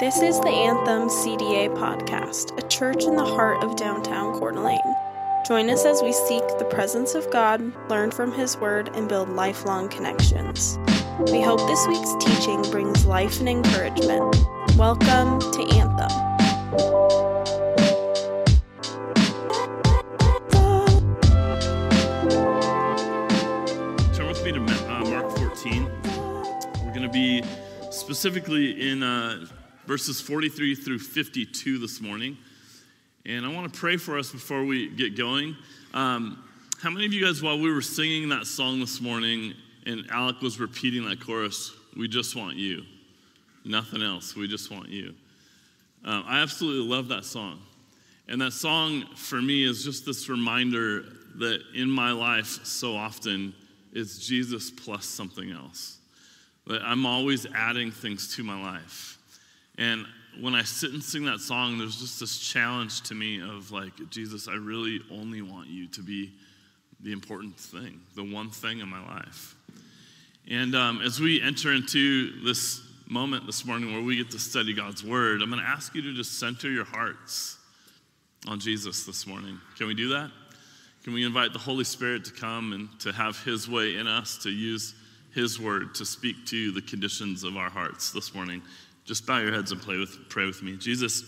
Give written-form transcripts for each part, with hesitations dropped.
This is the Anthem CDA podcast, a church in the heart of downtown Coeur d'Alene. Join us as we seek the presence of God, learn from His Word, and build lifelong connections. We hope this week's teaching brings life and encouragement. Welcome to Anthem. Turn with me to Mark 14. We're going to be specifically in verses 43 through 52 this morning. And I want to pray for us before we get going. How many of you guys, while we were singing that song this morning and Alec was repeating that chorus, we just want you, nothing else, we just want you. I absolutely love that song. And that song for me is just this reminder that in my life so often it's Jesus plus something else. That I'm always adding things to my life. And when I sit and sing that song, there's just this challenge to me of like, Jesus, I really only want you to be the important thing, the one thing in my life. And as we enter into this moment this morning where we get to study God's Word, I'm going to ask you to just center your hearts on Jesus this morning. Can we do that? Can we invite the Holy Spirit to come and to have His way in us, to use His Word to speak to the conditions of our hearts this morning? Just bow your heads and pray with me. Jesus,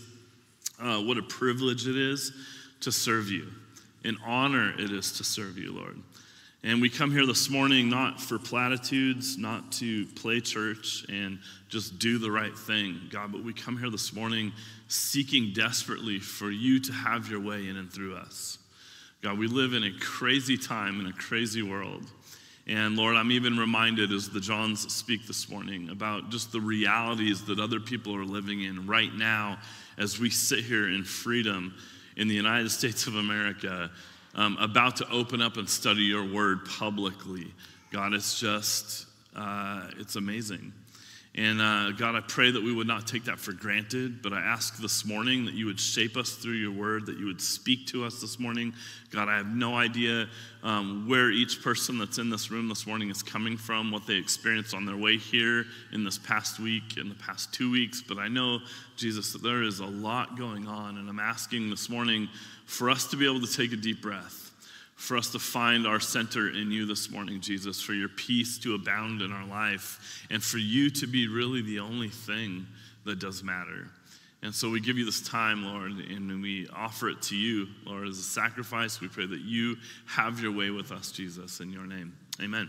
what a privilege it is to serve you. An honor it is to serve you, Lord. And we come here this morning not for platitudes, not to play church and just do the right thing, God, but we come here this morning seeking desperately for you to have your way in and through us. God, we live in a crazy time, in a crazy world. And Lord, I'm even reminded as the Johns speak this morning about just the realities that other people are living in right now as we sit here in freedom in the United States of America, about to open up and study your word publicly. God, it's just, it's amazing. And God, I pray that we would not take that for granted, but I ask this morning that you would shape us through your word, that you would speak to us this morning. God, I have no idea where each person that's in this room this morning is coming from, what they experienced on their way here in this past week, in the past 2 weeks, but I know, Jesus, that there is a lot going on, and I'm asking this morning for us to be able to take a deep breath, for us to find our center in you this morning, Jesus, for your peace to abound in our life, and for you to be really the only thing that does matter. And so we give you this time, Lord, and we offer it to you, Lord, as a sacrifice. We pray that you have your way with us, Jesus, in your name. Amen.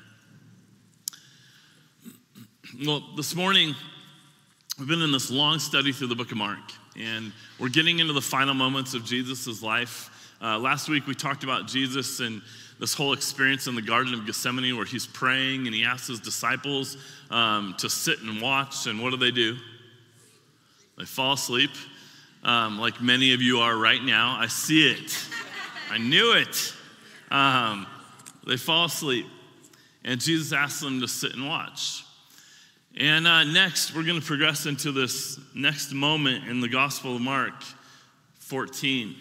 Well, this morning, we've been in this long study through the book of Mark, and we're getting into the final moments of Jesus' life. Last week, we talked about Jesus and this whole experience in the Garden of Gethsemane where he's praying and he asks his disciples to sit and watch. And what do? They fall asleep, like many of you are right now. I see it. I knew it. They fall asleep. And Jesus asks them to sit and watch. And next, we're going to progress into this next moment in the Gospel of Mark 14.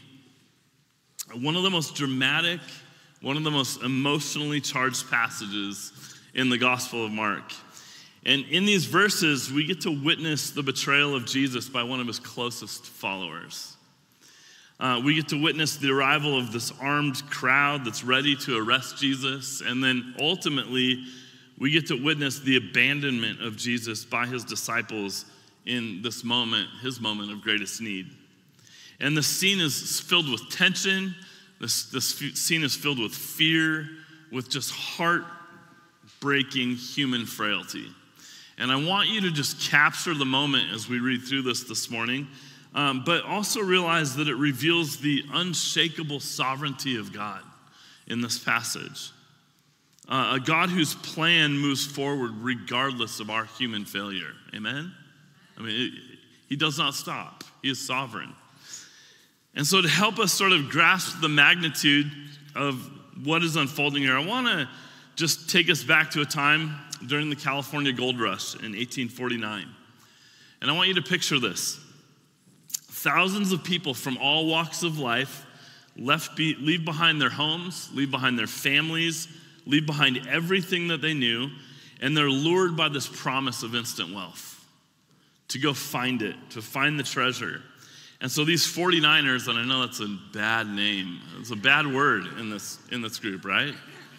One of the most dramatic, one of the most emotionally charged passages in the Gospel of Mark. And in these verses, we get to witness the betrayal of Jesus by one of his closest followers. We get to witness the arrival of this armed crowd that's ready to arrest Jesus. And then ultimately, we get to witness the abandonment of Jesus by his disciples in this moment, his moment of greatest need. And the scene is filled with tension. This scene is filled with fear, with just heart-breaking human frailty. And I want you to just capture the moment as we read through this morning, but also realize that it reveals the unshakable sovereignty of God in this passage. A God whose plan moves forward regardless of our human failure. Amen? I mean, he does not stop. He is sovereign. And so to help us sort of grasp the magnitude of what is unfolding here, I want to just take us back to a time during the California Gold Rush in 1849. And I want you to picture this. Thousands of people from all walks of life leave behind their homes, leave behind their families, leave behind everything that they knew, and they're lured by this promise of instant wealth to go find it, to find the treasure. And so these 49ers, and I know that's a bad name, it's a bad word in this group, right?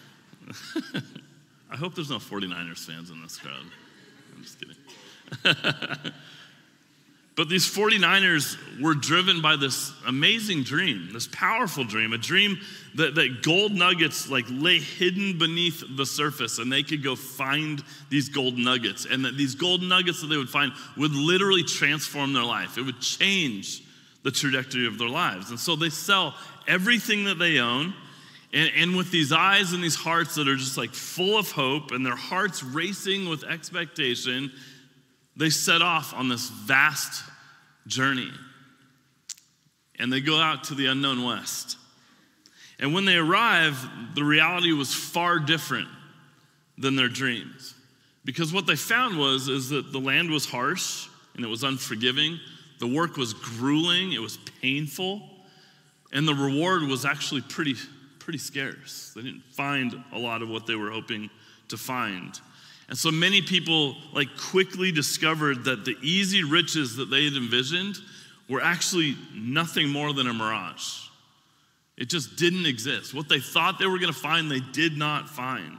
I hope there's no 49ers fans in this crowd. I'm just kidding. But these 49ers were driven by this amazing dream, this powerful dream, a dream that gold nuggets like lay hidden beneath the surface, and they could go find these gold nuggets, and that these gold nuggets that they would find would literally transform their life. It would change the trajectory of their lives. And so they sell everything that they own, and with these eyes and these hearts that are just like full of hope and their hearts racing with expectation, they set off on this vast journey. And they go out to the unknown west. And when they arrive, the reality was far different than their dreams. Because what they found is that the land was harsh and it was unforgiving. The work was grueling, it was painful, and the reward was actually pretty scarce. They didn't find a lot of what they were hoping to find. And so many people quickly discovered that the easy riches that they had envisioned were actually nothing more than a mirage. It just didn't exist. What they thought they were going to find, they did not find.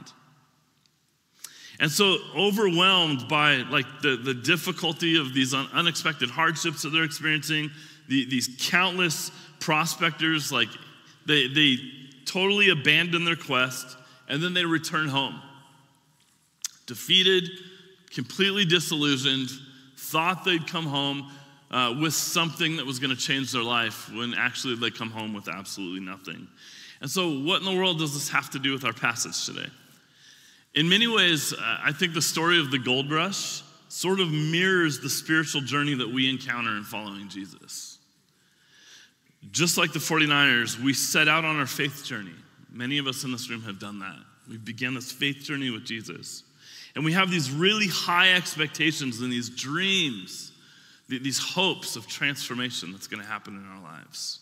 And so overwhelmed by the difficulty of these unexpected hardships that they're experiencing, these countless prospectors, they totally abandon their quest, and then they return home. Defeated, completely disillusioned, thought they'd come home with something that was going to change their life, when actually they come home with absolutely nothing. And so what in the world does this have to do with our passage today? In many ways, I think the story of the gold rush sort of mirrors the spiritual journey that we encounter in following Jesus. Just like the 49ers, we set out on our faith journey. Many of us in this room have done that. We began this faith journey with Jesus. And we have these really high expectations and these dreams, these hopes of transformation that's going to happen in our lives.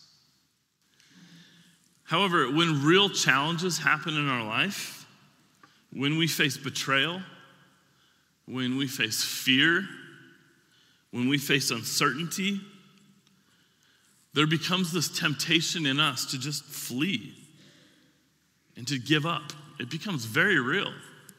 However, when real challenges happen in our life, when we face betrayal, when we face fear, when we face uncertainty, there becomes this temptation in us to just flee and to give up. It becomes very real.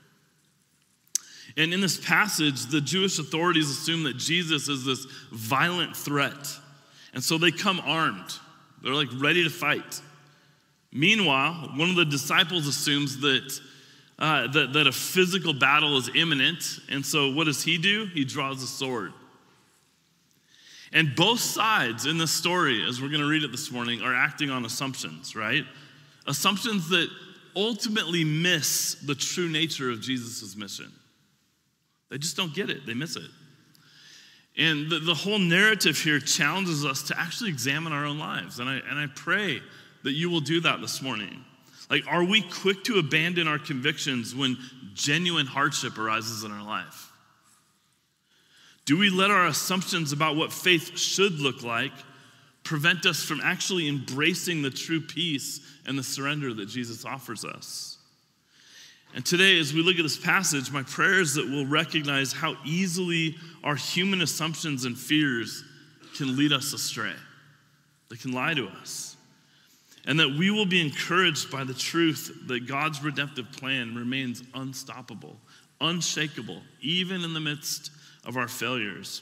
And in this passage, the Jewish authorities assume that Jesus is this violent threat. And so they come armed. They're ready to fight. Meanwhile, one of the disciples assumes that a physical battle is imminent. And so what does he do? He draws a sword. And both sides in this story, as we're going to read it this morning, are acting on assumptions, right? Assumptions that ultimately miss the true nature of Jesus' mission. They just don't get it. They miss it. And the whole narrative here challenges us to actually examine our own lives. And I pray that you will do that this morning. Are we quick to abandon our convictions when genuine hardship arises in our life? Do we let our assumptions about what faith should look like prevent us from actually embracing the true peace and the surrender that Jesus offers us? And today, as we look at this passage, my prayer is that we'll recognize how easily our human assumptions and fears can lead us astray. They can lie to us. And that we will be encouraged by the truth that God's redemptive plan remains unstoppable, unshakable, even in the midst of our failures.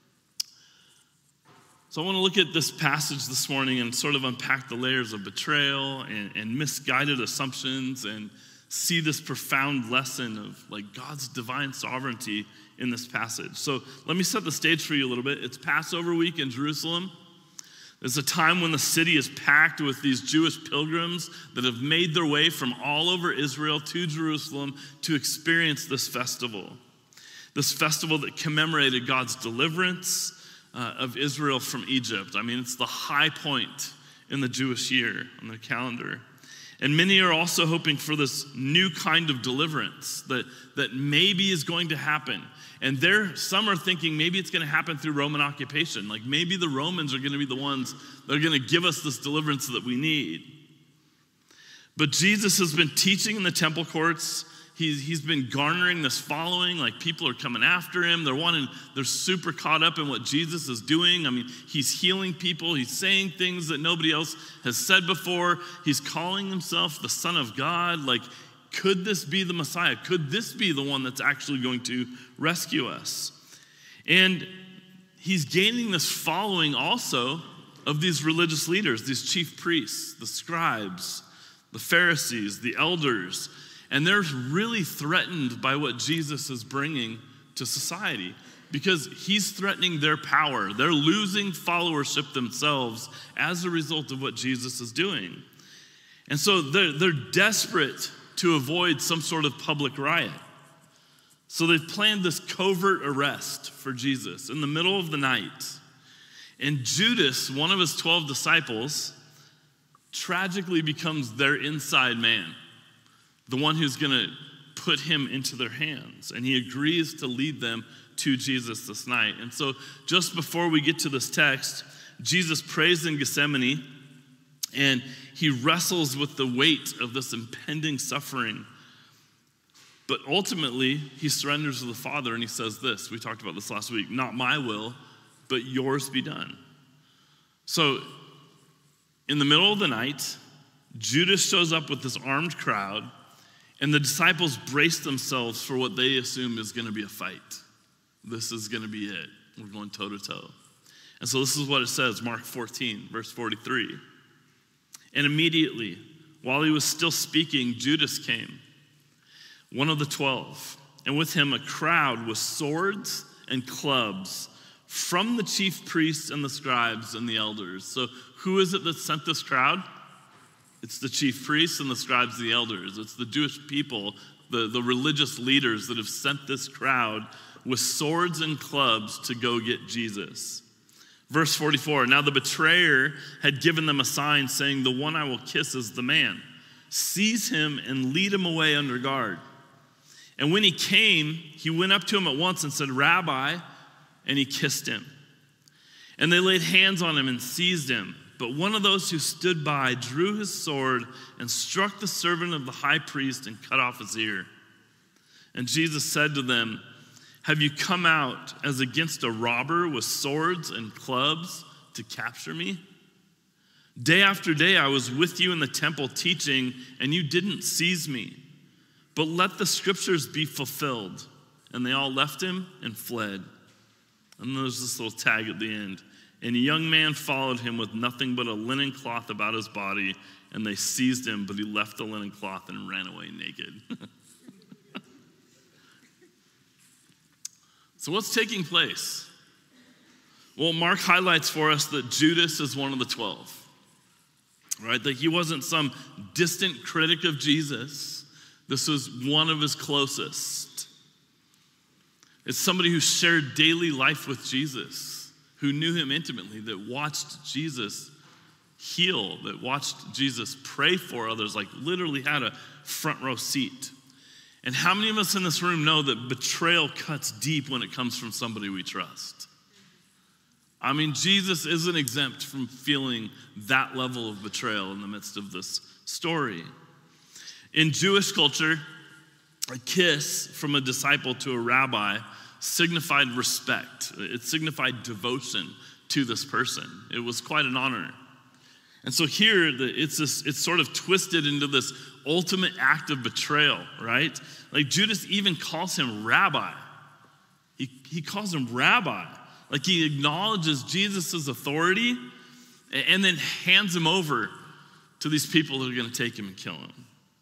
So I want to look at this passage this morning and sort of unpack the layers of betrayal and misguided assumptions, and see this profound lesson of God's divine sovereignty in this passage. So let me set the stage for you a little bit. It's Passover week in Jerusalem. It's a time when the city is packed with these Jewish pilgrims that have made their way from all over Israel to Jerusalem to experience this festival. This festival that commemorated God's deliverance of Israel from Egypt. I mean, it's the high point in the Jewish year on their calendar. And many are also hoping for this new kind of deliverance that maybe is going to happen. And some are thinking maybe it's going to happen through Roman occupation. Maybe the Romans are going to be the ones that are going to give us this deliverance that we need. But Jesus has been teaching in the temple courts. he's been garnering this following. Like, people are coming after him. They're super caught up in what Jesus is doing. I mean, he's healing people. He's saying things that nobody else has said before. He's calling himself the Son of God. Like, could this be the Messiah? Could this be the one that's actually going to rescue us? And he's gaining this following also of these religious leaders, these chief priests, the scribes, the Pharisees, the elders. And they're really threatened by what Jesus is bringing to society because he's threatening their power. They're losing followership themselves as a result of what Jesus is doing. And so they're desperate to avoid some sort of public riot. So they've planned this covert arrest for Jesus in the middle of the night. And Judas, one of his 12 disciples, tragically becomes their inside man, the one who's going to put him into their hands. And he agrees to lead them to Jesus this night. And so just before we get to this text, Jesus prays in Gethsemane, and he wrestles with the weight of this impending suffering. But ultimately, he surrenders to the Father, and he says this. We talked about this last week. Not my will, but yours be done. So in the middle of the night, Judas shows up with this armed crowd, and the disciples brace themselves for what they assume is going to be a fight. This is going to be it. We're going toe to toe. And so this is what it says, Mark 14, verse 43. And immediately, while he was still speaking, Judas came, one of the 12, and with him a crowd with swords and clubs from the chief priests and the scribes and the elders. So who is it that sent this crowd? It's the chief priests and the scribes and the elders. It's the Jewish people, the religious leaders that have sent this crowd with swords and clubs to go get Jesus. Verse 44, now the betrayer had given them a sign saying, the one I will kiss is the man. Seize him and lead him away under guard. And when he came, he went up to him at once and said, Rabbi, and he kissed him. And they laid hands on him and seized him. But one of those who stood by drew his sword and struck the servant of the high priest and cut off his ear. And Jesus said to them, have you come out as against a robber with swords and clubs to capture me? Day after day I was with you in the temple teaching, and you didn't seize me. But let the scriptures be fulfilled. And they all left him and fled. And there's this little tag at the end. And a young man followed him with nothing but a linen cloth about his body, and they seized him, but he left the linen cloth and ran away naked. So what's taking place? Well, Mark highlights for us that Judas is one of the 12, right? That he wasn't some distant critic of Jesus. This was one of his closest. It's somebody who shared daily life with Jesus, who knew him intimately, that watched Jesus heal, that watched Jesus pray for others, like literally had a front row seat. And how many of us in this room know that betrayal cuts deep when it comes from somebody we trust? I mean, Jesus isn't exempt from feeling that level of betrayal in the midst of this story. In Jewish culture, a kiss from a disciple to a rabbi signified respect. It signified devotion to this person. It was quite an honor. And so here, it's sort of twisted into this ultimate act of betrayal, right? Like Judas even calls him rabbi. He calls him rabbi. Like he acknowledges Jesus' authority and then hands him over to these people that are going to take him and kill him.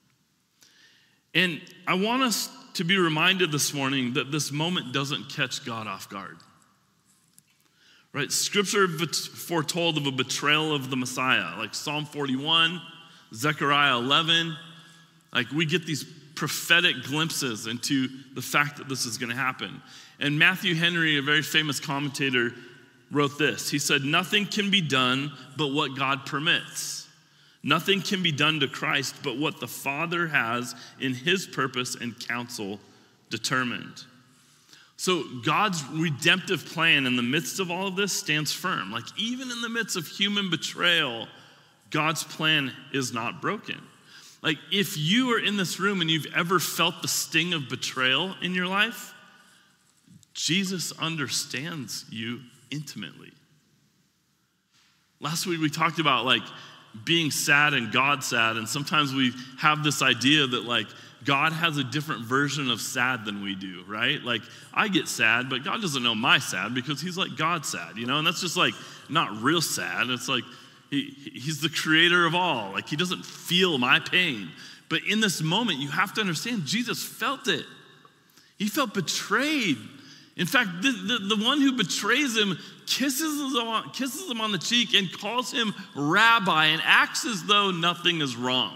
And I want us to be reminded this morning that this moment doesn't catch God off guard. Right? Scripture foretold of a betrayal of the Messiah, like Psalm 41, Zechariah 11. Like we get these prophetic glimpses into the fact that this is going to happen. And Matthew Henry, a very famous commentator, wrote this. He said, nothing can be done but what God permits. Nothing can be done to Christ but what the Father has in his purpose and counsel determined. So God's redemptive plan in the midst of all of this stands firm. Like even in the midst of human betrayal, God's plan is not broken. Like, if you are in this room and you've ever felt the sting of betrayal in your life, Jesus understands you intimately. Last week we talked about like being sad and God sad, and sometimes we have this idea that like God has a different version of sad than we do, right? Like, I get sad, but God doesn't know my sad because he's like God sad, you know? And that's just like not real sad. It's like he's the creator of all. Like, he doesn't feel my pain. But in this moment, you have to understand, Jesus felt it. He felt betrayed. In fact, the one who betrays him kisses him on the cheek and calls him rabbi and acts as though nothing is wrong.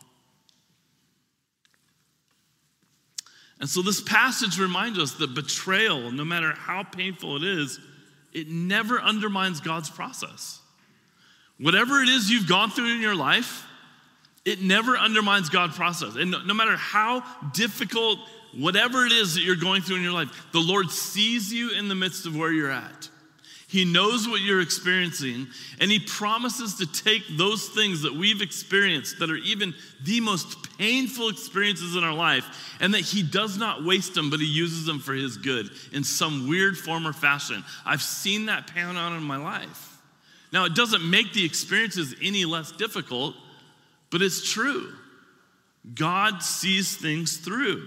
And so this passage reminds us that betrayal, no matter how painful it is, it never undermines God's process. Whatever it is you've gone through in your life, it never undermines God's process. And no matter how difficult, whatever it is that you're going through in your life, the Lord sees you in the midst of where you're at. He knows what you're experiencing, and he promises to take those things that we've experienced that are even the most painful experiences in our life, and that he does not waste them, but he uses them for his good in some weird form or fashion. I've seen that pan out in my life. Now, it doesn't make the experiences any less difficult, but it's true. God sees things through.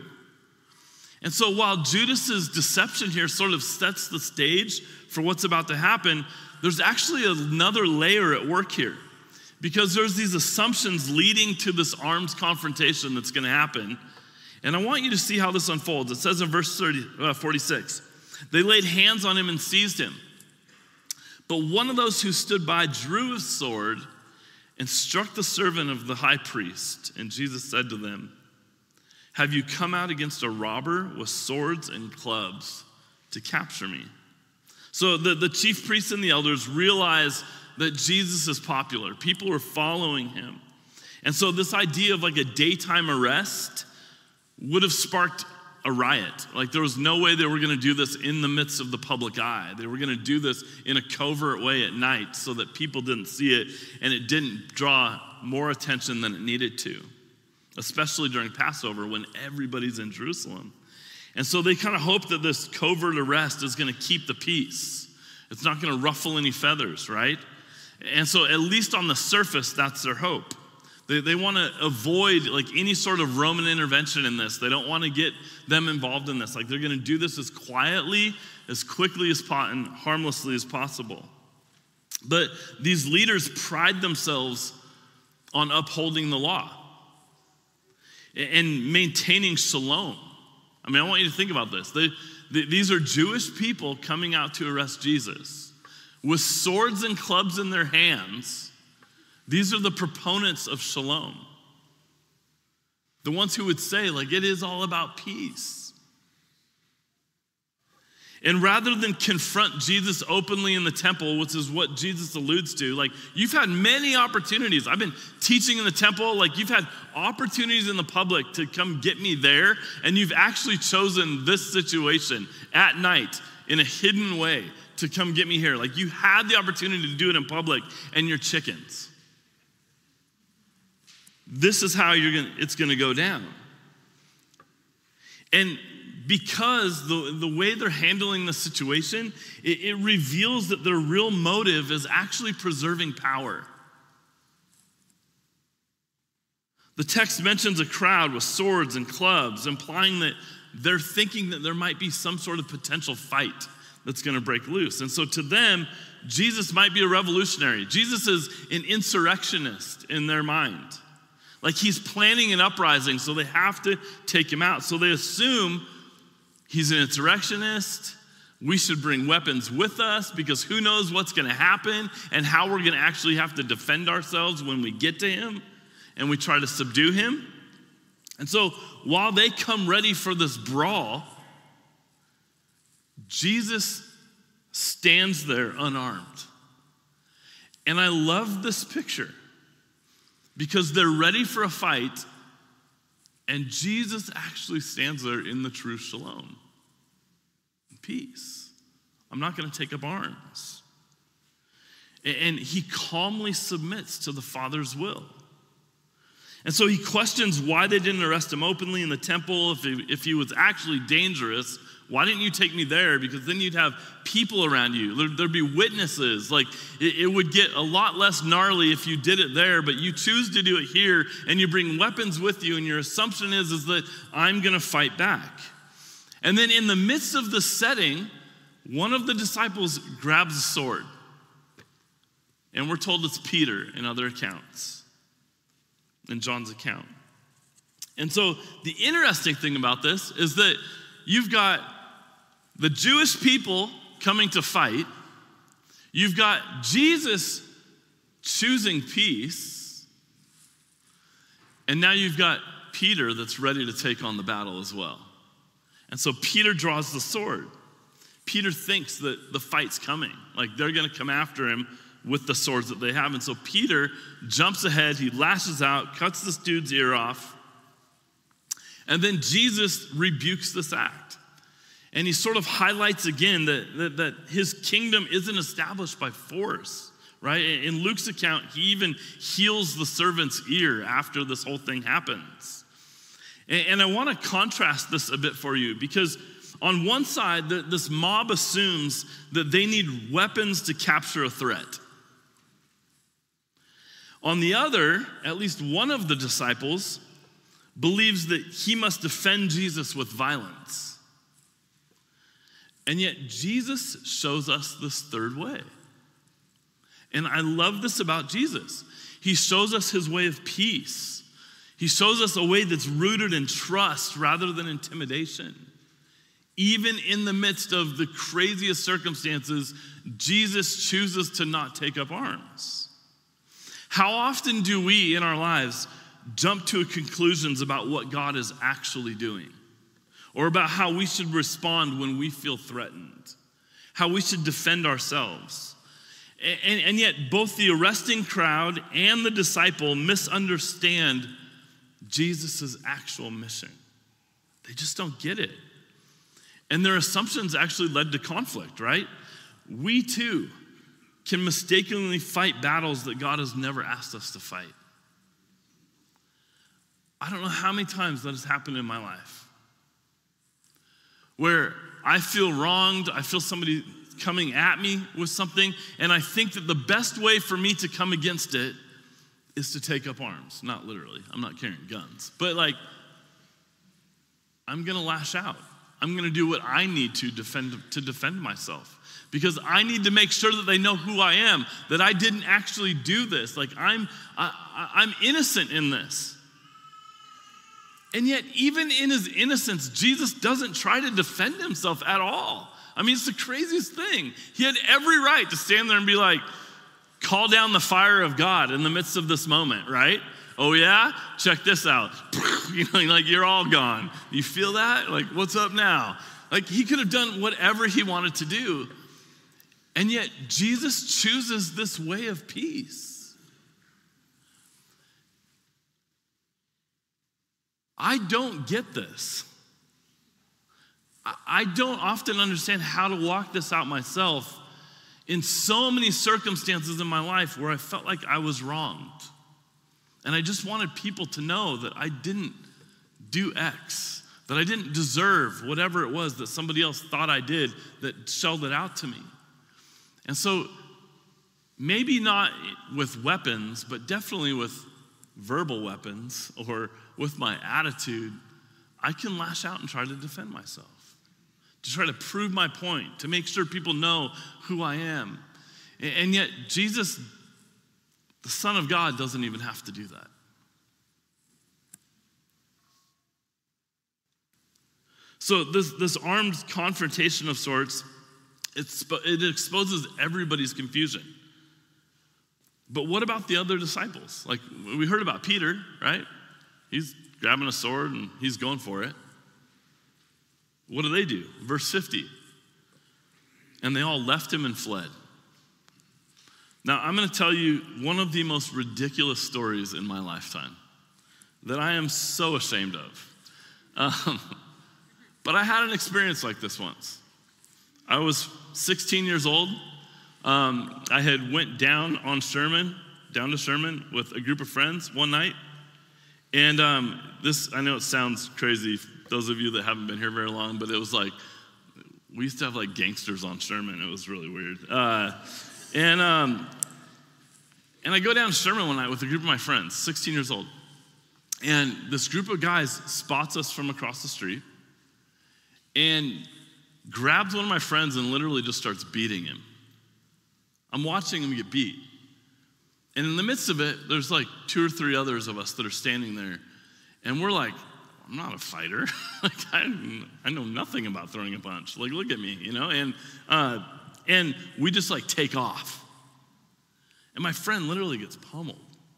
And so while Judas's deception here sort of sets the stage for what's about to happen, there's actually another layer at work here. Because there's these assumptions leading to this armed confrontation that's going to happen. And I want you to see how this unfolds. It says in verse 46, they laid hands on him and seized him. But one of those who stood by drew his sword and struck the servant of the high priest. And Jesus said to them, "Have you come out against a robber with swords and clubs to capture me?" So the chief priests and the elders realize that Jesus is popular. People are following him. And so this idea of like a daytime arrest would have sparked a riot. Like, there was no way they were going to do this in the midst of the public eye. They were going to do this in a covert way at night so that people didn't see it and it didn't draw more attention than it needed to, especially during Passover when everybody's in Jerusalem. And so they kind of hope that this covert arrest is going to keep the peace. It's not going to ruffle any feathers, right? And so at least on the surface, that's their hope. They want to avoid like any sort of Roman intervention in this. They don't want to get them involved in this. Like, they're going to do this as quietly, as quickly as and harmlessly as possible. But these leaders pride themselves on upholding the law and maintaining shalom. I mean, I want you to think about this. These are Jewish people coming out to arrest Jesus with swords and clubs in their hands. These are the proponents of shalom. The ones who would say, like, it is all about peace. And rather than confront Jesus openly in the temple, which is what Jesus alludes to, like, you've had many opportunities. I've been teaching in the temple. Like, you've had opportunities in the public to come get me there, and you've actually chosen this situation at night in a hidden way to come get me here. Like, you had the opportunity to do it in public, and you're chickens. This is how it's going to go down. And because the way they're handling the situation, it reveals that their real motive is actually preserving power. The text mentions a crowd with swords and clubs, implying that they're thinking that there might be some sort of potential fight that's going to break loose. And so to them, Jesus might be a revolutionary. Jesus is an insurrectionist in their mind. Like, he's planning an uprising, so they have to take him out. So they assume he's an insurrectionist. We should bring weapons with us because who knows what's going to happen and how we're going to actually have to defend ourselves when we get to him and we try to subdue him. And so while they come ready for this brawl, Jesus stands there unarmed. And I love this picture because they're ready for a fight, and Jesus actually stands there in the true shalom. Peace. I'm not going to take up arms. And he calmly submits to the Father's will. And so he questions why they didn't arrest him openly in the temple. If he was actually dangerous, why didn't you take me there? Because then you'd have people around you. There'd be witnesses. Like, it would get a lot less gnarly if you did it there, but you choose to do it here, and you bring weapons with you, and your assumption is that I'm going to fight back. And then in the midst of the setting, one of the disciples grabs a sword. And we're told it's Peter in other accounts, in John's account. And so the interesting thing about this is that you've got the Jewish people coming to fight. You've got Jesus choosing peace. And now you've got Peter that's ready to take on the battle as well. And so Peter draws the sword. Peter thinks that the fight's coming. Like, they're going to come after him with the swords that they have. And so Peter jumps ahead, he lashes out, cuts this dude's ear off, and then Jesus rebukes this act. And he sort of highlights again that his kingdom isn't established by force, right? In Luke's account, he even heals the servant's ear after this whole thing happens. And I want to contrast this a bit for you, because on one side, this mob assumes that they need weapons to capture a threat. On the other, at least one of the disciples believes that he must defend Jesus with violence. And yet Jesus shows us this third way. And I love this about Jesus. He shows us his way of peace. He shows us a way that's rooted in trust rather than intimidation. Even in the midst of the craziest circumstances, Jesus chooses to not take up arms. How often do we in our lives jump to conclusions about what God is actually doing, or about how we should respond when we feel threatened, how we should defend ourselves? And yet both the arresting crowd and the disciple misunderstand Jesus' actual mission. They just don't get it. And their assumptions actually led to conflict, right? We too can mistakenly fight battles that God has never asked us to fight. I don't know how many times that has happened in my life, where I feel wronged, I feel somebody coming at me with something, and I think that the best way for me to come against it is to take up arms. Not literally, I'm not carrying guns, but like, I'm gonna lash out. I'm gonna do what I need to defend myself, because I need to make sure that they know who I am, that I didn't actually do this. Like, I'm innocent in this. And yet, even in his innocence, Jesus doesn't try to defend himself at all. I mean, it's the craziest thing. He had every right to stand there and be like, call down the fire of God in the midst of this moment, right? Oh yeah? Check this out. You know, like, you're all gone. You feel that? Like, what's up now? Like, he could have done whatever he wanted to do. And yet, Jesus chooses this way of peace. I don't get this. I don't often understand how to walk this out myself in so many circumstances in my life where I felt like I was wronged. And I just wanted people to know that I didn't do X, that I didn't deserve whatever it was that somebody else thought I did that shelled it out to me. And so maybe not with weapons, but definitely with verbal weapons or with my attitude, I can lash out and try to defend myself, to try to prove my point, to make sure people know who I am. And yet Jesus, the Son of God, doesn't even have to do that. So this armed confrontation of sorts, it exposes everybody's confusion. But what about the other disciples? Like, we heard about Peter, right? He's grabbing a sword and he's going for it. What do? Verse 50. And they all left him and fled. Now, I'm going to tell you one of the most ridiculous stories in my lifetime that I am so ashamed of. But I had an experience like this once. I was 16 years old. I had went down to Sherman with a group of friends one night, And this, I know it sounds crazy, those of you that haven't been here very long, but it was like, we used to have like gangsters on Sherman. It was really weird. And I go down to Sherman one night with a group of my friends, 16 years old. And this group of guys spots us from across the street and grabs one of my friends and literally just starts beating him. I'm watching him get beat. And in the midst of it, there's like 2 or 3 others of us that are standing there. And we're like, I'm not a fighter. Like, I know nothing about throwing a punch. Like, look at me, you know? And we just like take off. And my friend literally gets pummeled.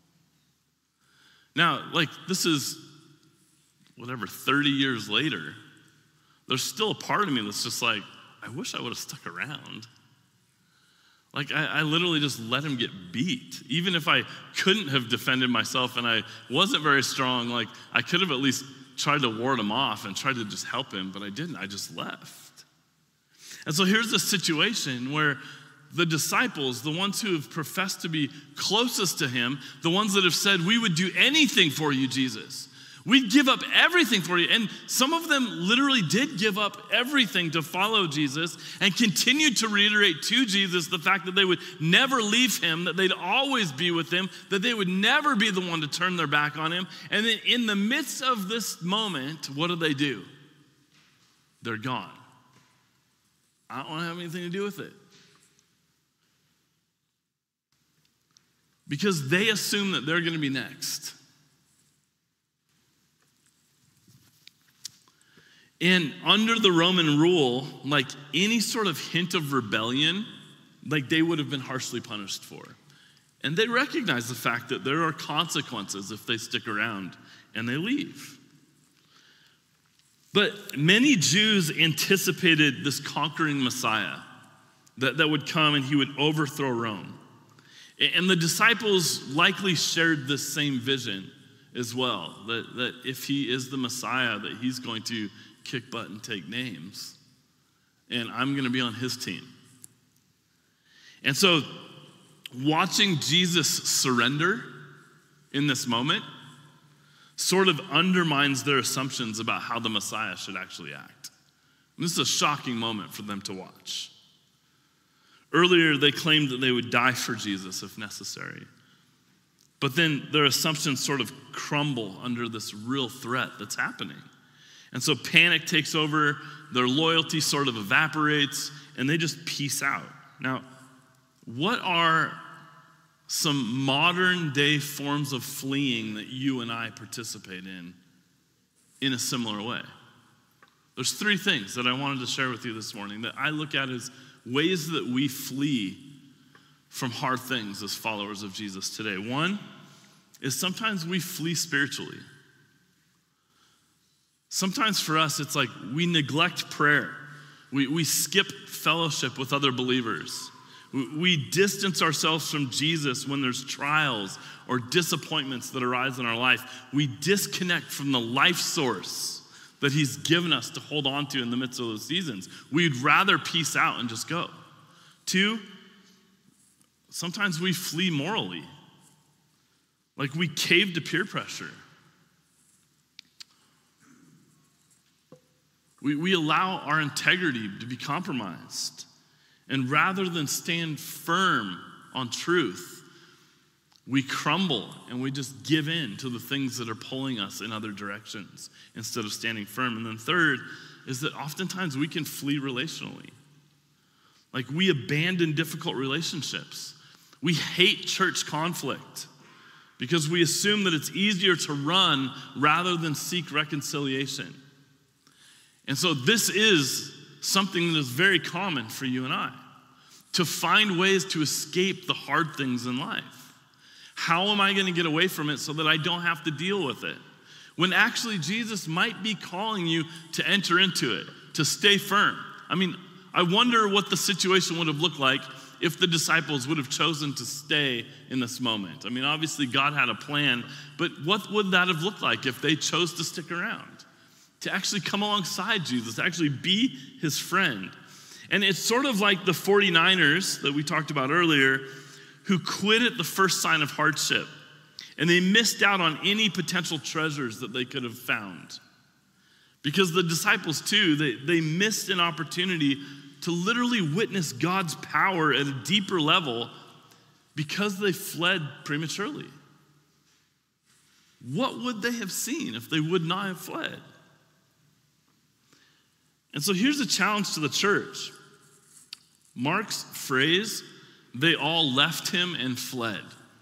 Now, like, this is, 30 years later, there's still a part of me that's just like, I wish I would have stuck around. Like, I literally just let him get beat. Even if I couldn't have defended myself and I wasn't very strong, like, I could have at least tried to ward him off and tried to just help him, but I didn't. I just left. And so here's a situation where the disciples, the ones who have professed to be closest to him, the ones that have said, we would do anything for you, Jesus. We'd give up everything for you. And some of them literally did give up everything to follow Jesus and continued to reiterate to Jesus the fact that they would never leave him, that they'd always be with him, that they would never be the one to turn their back on him. And then in the midst of this moment, what do? They're gone. I don't want to have anything to do with it. Because they assume that they're going to be next. And under the Roman rule, like any sort of hint of rebellion, like they would have been harshly punished for. And they recognize the fact that there are consequences if they stick around and they leave. But many Jews anticipated this conquering Messiah that would come and he would overthrow Rome. And the disciples likely shared this same vision as well, that if he is the Messiah, that he's going to kick butt and take names, and I'm going to be on his team. And so watching Jesus surrender in this moment sort of undermines their assumptions about how the Messiah should actually act. And this is a shocking moment for them to watch. Earlier, they claimed that they would die for Jesus if necessary. But then their assumptions sort of crumble under this real threat that's happening. And so panic takes over, their loyalty sort of evaporates, and they just peace out. Now, what are some modern day forms of fleeing that you and I participate in a similar way? There's 3 things that I wanted to share with you this morning that I look at as ways that we flee from hard things as followers of Jesus today. One is sometimes we flee spiritually. Sometimes for us, it's like we neglect prayer. We skip fellowship with other believers. We distance ourselves from Jesus when there's trials or disappointments that arise in our life. We disconnect from the life source that he's given us to hold on to in the midst of those seasons. We'd rather peace out and just go. 2, sometimes we flee morally. Like we cave to peer pressure. We allow our integrity to be compromised. And rather than stand firm on truth, we crumble and we just give in to the things that are pulling us in other directions instead of standing firm. And then 3rd is that oftentimes we can flee relationally. Like we abandon difficult relationships. We hate church conflict because we assume that it's easier to run rather than seek reconciliation. And so this is something that is very common for you and I, to find ways to escape the hard things in life. How am I going to get away from it so that I don't have to deal with it? When actually Jesus might be calling you to enter into it, to stay firm. I mean, I wonder what the situation would have looked like if the disciples would have chosen to stay in this moment. I mean, obviously God had a plan, but what would that have looked like if they chose to stick around? To actually come alongside Jesus, to actually be his friend. And it's sort of like the 49ers that we talked about earlier, who quit at the first sign of hardship. And they missed out on any potential treasures that they could have found. Because the disciples too, they missed an opportunity to literally witness God's power at a deeper level because they fled prematurely. What would they have seen if they would not have fled? And so here's a challenge to the church. Mark's phrase, "they all left him and fled,"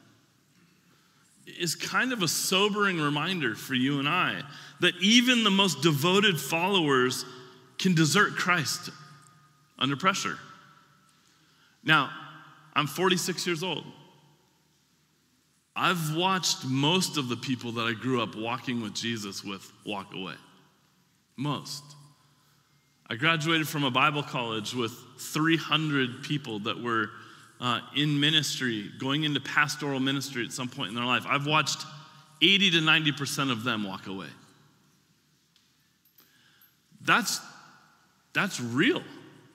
is kind of a sobering reminder for you and I that even the most devoted followers can desert Christ under pressure. Now, I'm 46 years old. I've watched most of the people that I grew up walking with Jesus with walk away. Most. I graduated from a Bible college with 300 people that were in ministry, going into pastoral ministry at some point in their life. I've watched 80 to 90% of them walk away. That's real.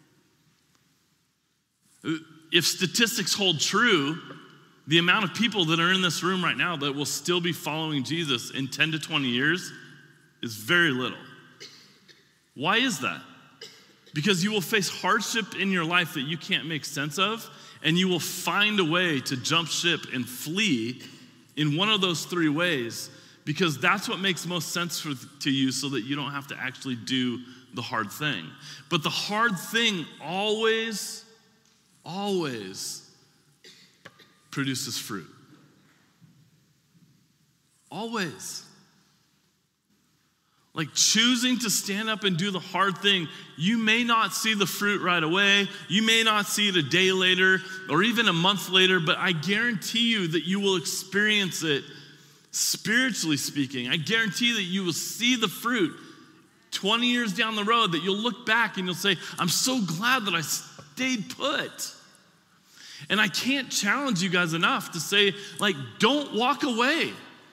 If statistics hold true, the amount of people that are in this room right now that will still be following Jesus in 10 to 20 years is very little. Why is that? Because you will face hardship in your life that you can't make sense of, and you will find a way to jump ship and flee in one of those three ways, because that's what makes most sense to you, so that you don't have to actually do the hard thing. But the hard thing always produces fruit. Always. Like choosing to stand up and do the hard thing, you may not see the fruit right away. You may not see it a day later or even a month later, but I guarantee you that you will experience it spiritually speaking. I guarantee that you will see the fruit 20 years down the road, that you'll look back and you'll say, I'm so glad that I stayed put. And I can't challenge you guys enough to say, like, don't walk away.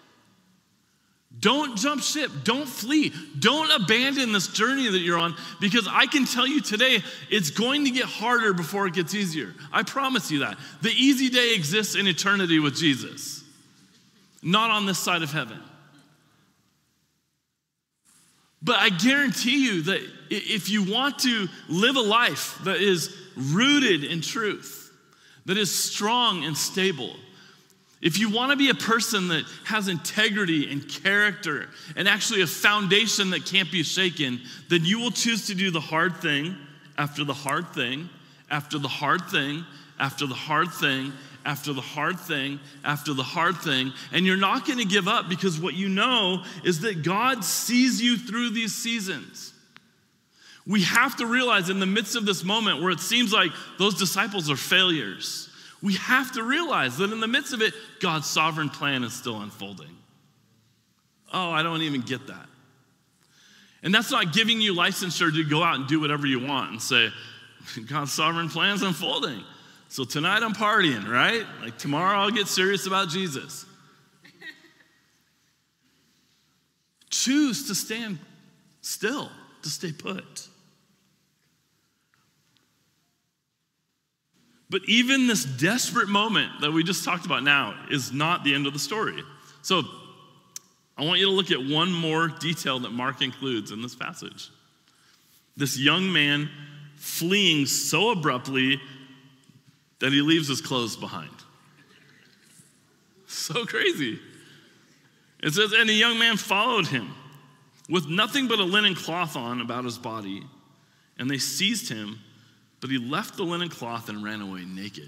Don't jump ship. Don't flee. Don't abandon this journey that you're on, because I can tell you today, it's going to get harder before it gets easier. I promise you that. The easy day exists in eternity with Jesus, not on this side of heaven. But I guarantee you that if you want to live a life that is rooted in truth, that is strong and stable, if you want to be a person that has integrity and character and actually a foundation that can't be shaken, then you will choose to do the hard thing after the hard thing, after the hard thing, after the hard thing, after the hard thing, after the hard thing, and you're not going to give up, because what you know is that God sees you through these seasons. We have to realize in the midst of this moment where it seems like those disciples are failures, we have to realize that in the midst of it, God's sovereign plan is still unfolding. Oh, I don't even get that. And that's not giving you licensure to go out and do whatever you want and say, God's sovereign plan is unfolding. So tonight I'm partying, right? Like tomorrow I'll get serious about Jesus. Choose to stand still, to stay put. But even this desperate moment that we just talked about now is not the end of the story. So I want you to look at one more detail that Mark includes in this passage. This young man fleeing so abruptly that he leaves his clothes behind. So crazy. It says, and a young man followed him with nothing but a linen cloth on about his body, and they seized him, but he left the linen cloth and ran away naked.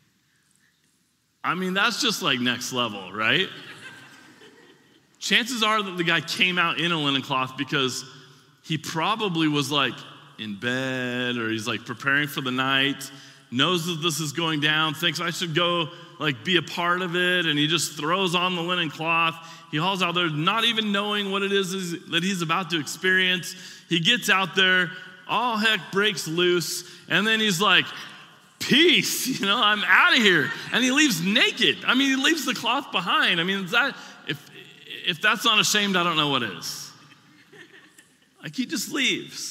I mean, that's just like next level, right? Chances are that the guy came out in a linen cloth because he probably was like in bed, or he's like preparing for the night, knows that this is going down, thinks I should go like be a part of it, and he just throws on the linen cloth. He hauls out there not even knowing what it is that he's about to experience. He gets out there, all heck breaks loose, and then he's like, peace, I'm out of here. And he leaves naked. I mean, he leaves the cloth behind. I mean, if that's not ashamed, I don't know what is. Like, he just leaves.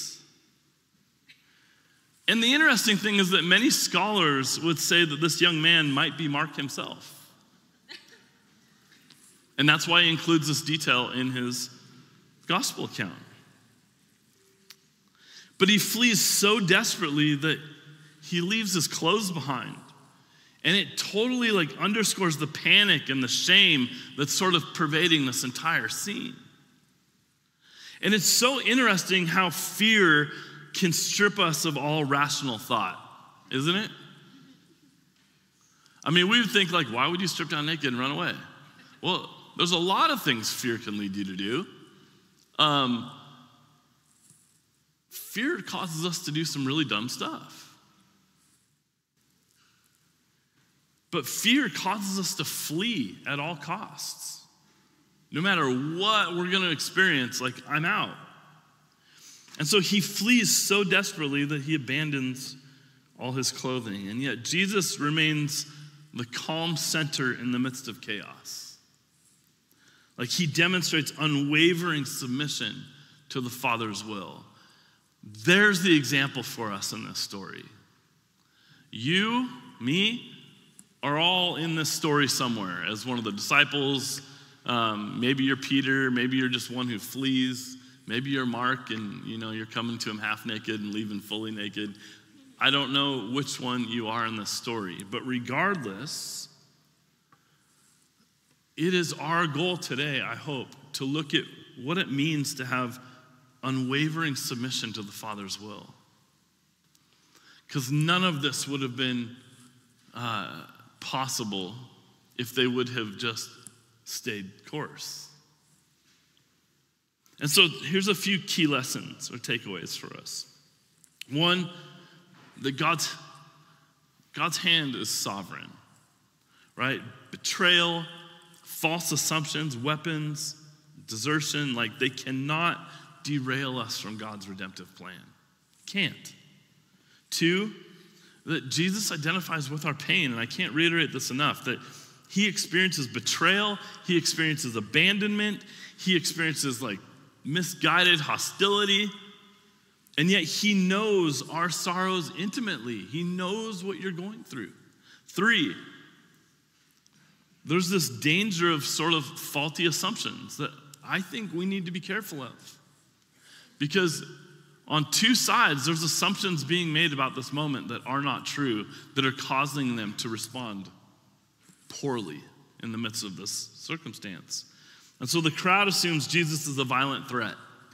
And the interesting thing is that many scholars would say that this young man might be Mark himself. And that's why he includes this detail in his gospel account. But he flees so desperately that he leaves his clothes behind. And it totally underscores the panic and the shame that's sort of pervading this entire scene. And it's so interesting how fear can strip us of all rational thought, isn't it? I mean, we would think why would you strip down naked and run away? Well, there's a lot of things fear can lead you to do. Fear causes us to do some really dumb stuff. But fear causes us to flee at all costs. No matter what we're going to experience, I'm out. And so he flees so desperately that he abandons all his clothing. And yet Jesus remains the calm center in the midst of chaos. He demonstrates unwavering submission to the Father's will. There's the example for us in this story. You, me, are all in this story somewhere as one of the disciples. Maybe you're Peter, maybe you're just one who flees. Maybe you're Mark and you're coming to him half naked and leaving fully naked. I don't know which one you are in this story, but regardless, it is our goal today, I hope, to look at what it means to have unwavering submission to the Father's will. Because none of this would have been possible if they would have just stayed course. And so here's a few key lessons or takeaways for us. One, that God's hand is sovereign, right? Betrayal, false assumptions, weapons, desertion, they cannot derail us from God's redemptive plan. Can't. Two, that Jesus identifies with our pain, and I can't reiterate this enough, that he experiences betrayal, he experiences abandonment, he experiences misguided hostility, and yet he knows our sorrows intimately. He knows what you're going through. Three, there's this danger of sort of faulty assumptions that I think we need to be careful of. Because on two sides, there's assumptions being made about this moment that are not true, that are causing them to respond poorly in the midst of this circumstance. And so the crowd assumes Jesus is a violent threat.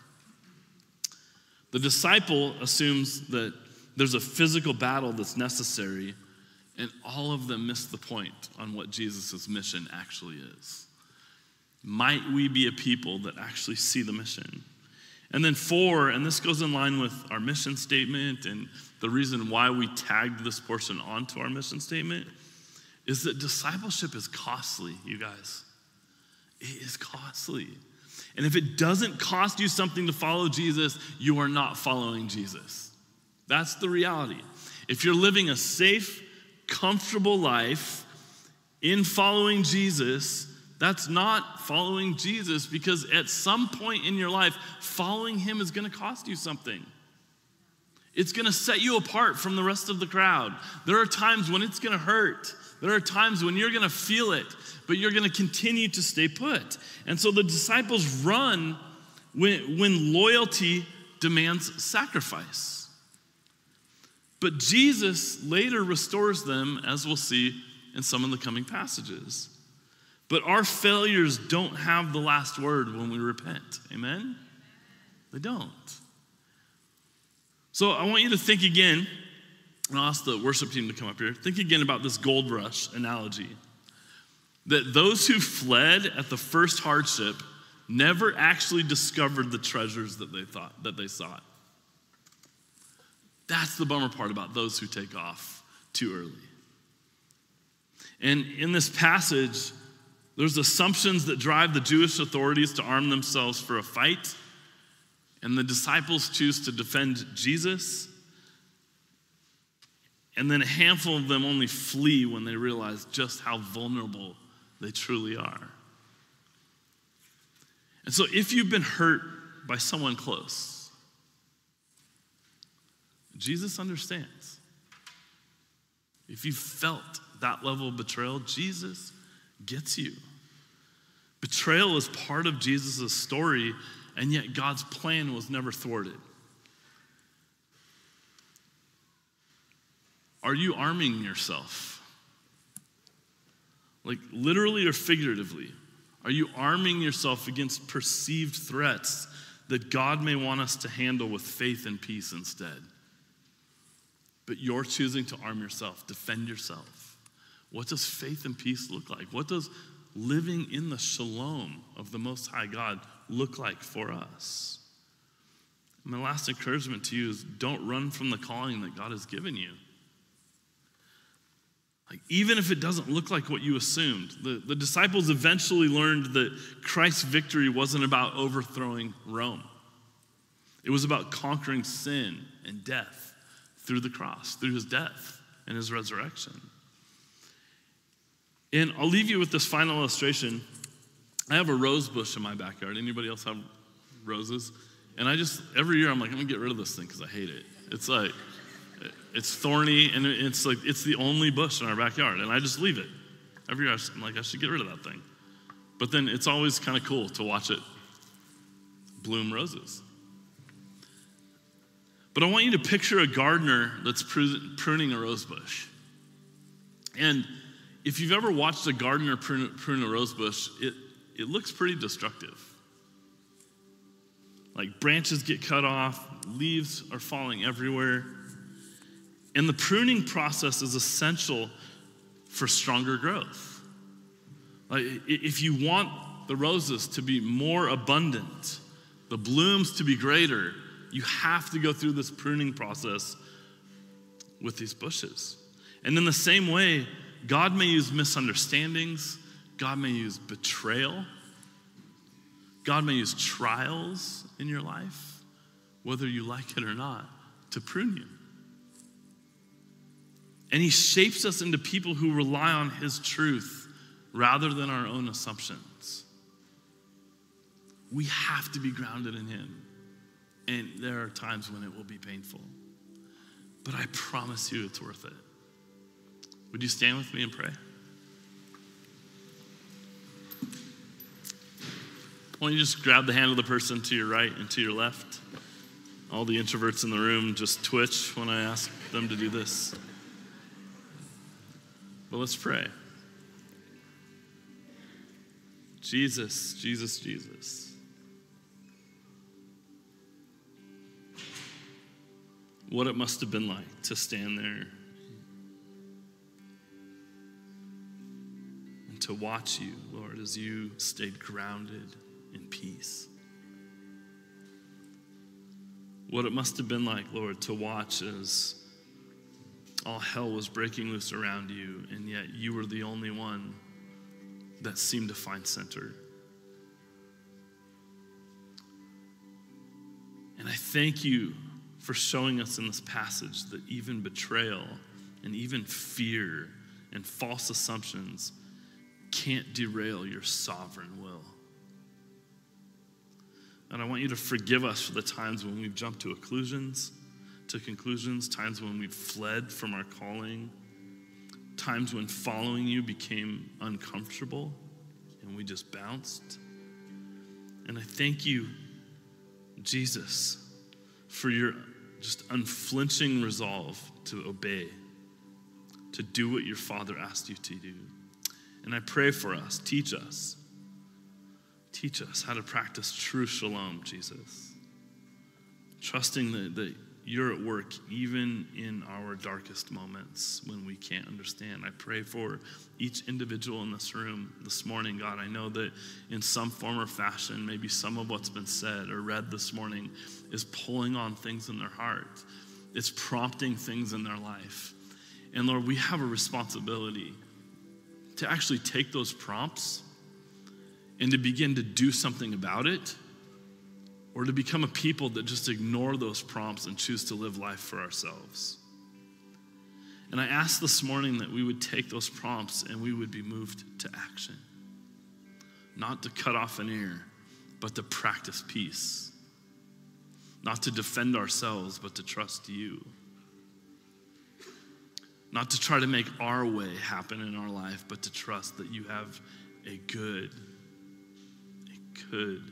The disciple assumes that there's a physical battle that's necessary, and all of them miss the point on what Jesus' mission actually is. Might we be a people that actually see the mission? And then four, and this goes in line with our mission statement and the reason why we tagged this portion onto our mission statement, is that discipleship is costly, you guys. It is costly. And if it doesn't cost you something to follow Jesus, you are not following Jesus. That's the reality. If you're living a safe, comfortable life in following Jesus, that's not following Jesus, because at some point in your life, following him is going to cost you something. It's going to set you apart from the rest of the crowd. There are times when it's going to hurt. There are times when you're going to feel it, but you're going to continue to stay put. And so the disciples run when loyalty demands sacrifice. But Jesus later restores them, as we'll see in some of the coming passages. But our failures don't have the last word when we repent. Amen? They don't. So I want you to think again, and I'll ask the worship team to come up here. Think again about this gold rush analogy. That those who fled at the first hardship never actually discovered the treasures that they sought. That's the bummer part about those who take off too early. And in this passage, there's assumptions that drive the Jewish authorities to arm themselves for a fight, and the disciples choose to defend Jesus. And then a handful of them only flee when they realize just how vulnerable they truly are. And so if you've been hurt by someone close, Jesus understands. If you felt that level of betrayal, Jesus gets you. Betrayal is part of Jesus' story, and yet God's plan was never thwarted. Are you arming yourself? Like literally or figuratively? Are you arming yourself against perceived threats that God may want us to handle with faith and peace instead? But you're choosing to arm yourself, defend yourself. What does faith and peace look like? What does living in the shalom of the Most High God look like for us? My last encouragement to you is don't run from the calling that God has given you. Like, even if it doesn't look like what you assumed, the disciples eventually learned that Christ's victory wasn't about overthrowing Rome. It was about conquering sin and death through the cross, through his death and his resurrection. And I'll leave you with this final illustration. I have a rose bush in my backyard. Anybody else have roses? And every year I'm like, I'm gonna get rid of this thing because I hate it. It's thorny, and it's the only bush in our backyard, and I just leave it. Every year I'm like, I should get rid of that thing. But then it's always kind of cool to watch it bloom roses. But I want you to picture a gardener that's pruning a rose bush. And if you've ever watched a gardener prune a rose bush, it looks pretty destructive. Like branches get cut off, leaves are falling everywhere. And the pruning process is essential for stronger growth. Like if you want the roses to be more abundant, the blooms to be greater, you have to go through this pruning process with these bushes. And in the same way, God may use misunderstandings, God may use betrayal, God may use trials in your life, whether you like it or not, to prune you. And he shapes us into people who rely on his truth rather than our own assumptions. We have to be grounded in him. And there are times when it will be painful. But I promise you it's worth it. Would you stand with me and pray? Why don't you just grab the hand of the person to your right and to your left? All the introverts in the room just twitch when I ask them to do this. But let's pray. Jesus, Jesus, Jesus. What it must have been like to stand there and to watch you, Lord, as you stayed grounded in peace. What it must have been like, Lord, to watch as all hell was breaking loose around you, and yet you were the only one that seemed to find center. And I thank you for showing us in this passage that even betrayal and even fear and false assumptions can't derail your sovereign will. And I want you to forgive us for the times when we've jumped to conclusions, times when we've fled from our calling, times when following you became uncomfortable and we just bounced. And I thank you, Jesus, for your just unflinching resolve to obey, to do what your Father asked you to do. And I pray for us, teach us how to practice true shalom, Jesus. Trusting that you're at work even in our darkest moments when we can't understand. I pray for each individual in this room this morning, God. I know that in some form or fashion, maybe some of what's been said or read this morning is pulling on things in their heart. It's prompting things in their life. And Lord, we have a responsibility to actually take those prompts and to begin to do something about it, or to become a people that just ignore those prompts and choose to live life for ourselves. And I ask this morning that we would take those prompts and we would be moved to action. Not to cut off an ear, but to practice peace. Not to defend ourselves, but to trust you. Not to try to make our way happen in our life, but to trust that you have a good could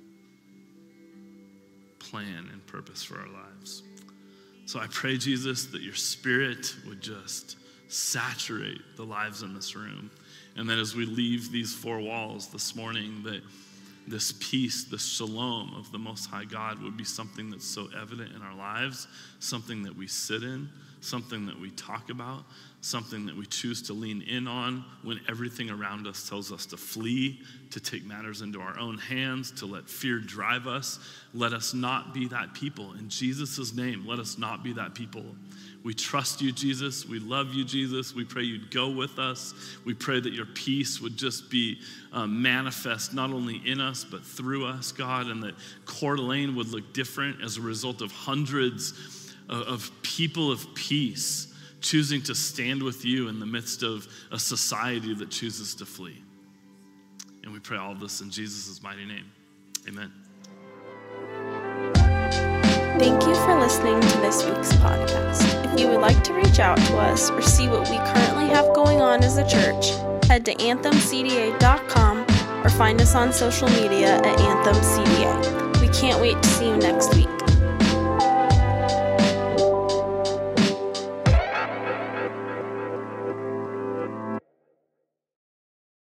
plan and purpose for our lives. So I pray, Jesus, that your Spirit would just saturate the lives in this room. And that as we leave these four walls this morning, that this peace, this shalom of the Most High God would be something that's so evident in our lives, something that we sit in, something that we talk about, something that we choose to lean in on when everything around us tells us to flee, to take matters into our own hands, to let fear drive us. Let us not be that people. In Jesus' name, let us not be that people. We trust you, Jesus. We love you, Jesus. We pray you'd go with us. We pray that your peace would just be manifest not only in us, but through us, God, and that Coeur d'Alene would look different as a result of hundreds of people of peace choosing to stand with you in the midst of a society that chooses to flee. And we pray all of this in Jesus' mighty name. Amen. Thank you for listening to this week's podcast. If you would like to reach out to us or see what we currently have going on as a church, head to anthemcda.com or find us on social media at anthemcda. We can't wait to see you next week.